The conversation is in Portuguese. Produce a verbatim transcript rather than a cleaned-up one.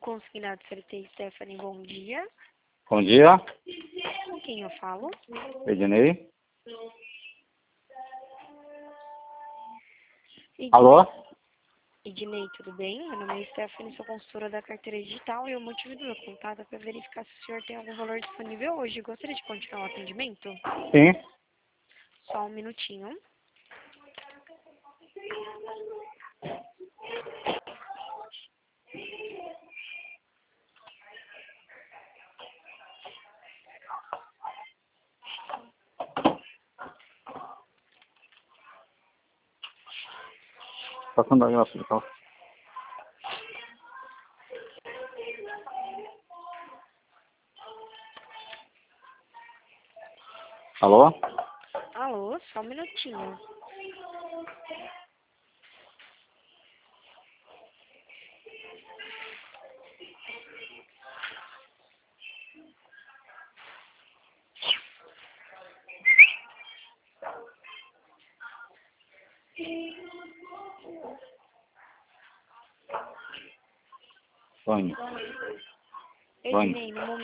Consignado C L T Stephanie, bom dia. Bom dia, Com quem eu falo? Ednei. Ednei. Alô? Ednei, tudo bem? Meu nome é Stephanie, sou consultora da carteira digital e o motivo do meu contato é para verificar se o senhor tem algum valor disponível hoje. Gostaria de continuar o atendimento? Sim. Só um minutinho. Passando a graça de tal. Alô? Alô, só um minutinho. Sonho. Ednei, no momento